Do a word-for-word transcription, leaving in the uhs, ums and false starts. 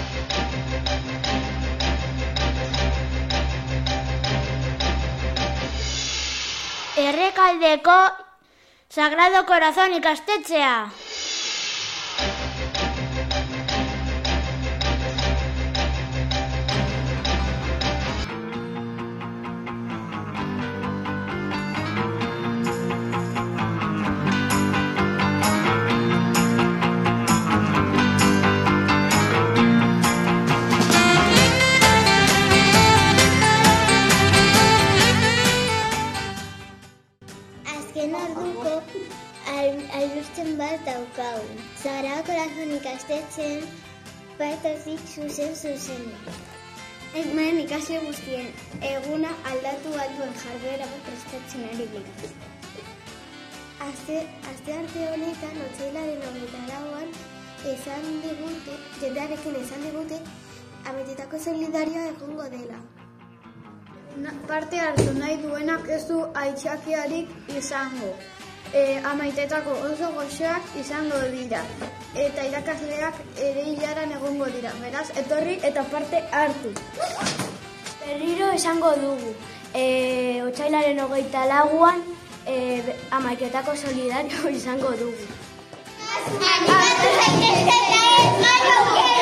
Errekaldeko Sagrado Corazón ikastetxea. Azken orduko albiston bat daukagu. Sagrado Corazón ikastetxeen partetik zuzen zuzen. Hemen ikasle guztien eguna aldatu alduen jarduera bat prestatzen ari dira. Aste arte honetan, otsailaren hogeita lauan, esan digute, jendearekin esan digute, Amaitetako solidarioa egongo dela. Parte hartu nahi duenak ez du aitzakiarik izango. E, Amaitetako oso goxoak izango dira. Eta irakasleak ere ilaran egongo dira. Beraz, etorri eta parte hartu. Berriro esango dugu. E, otsailaren hogeita lauan e, Amaitetako solidario izango dugu.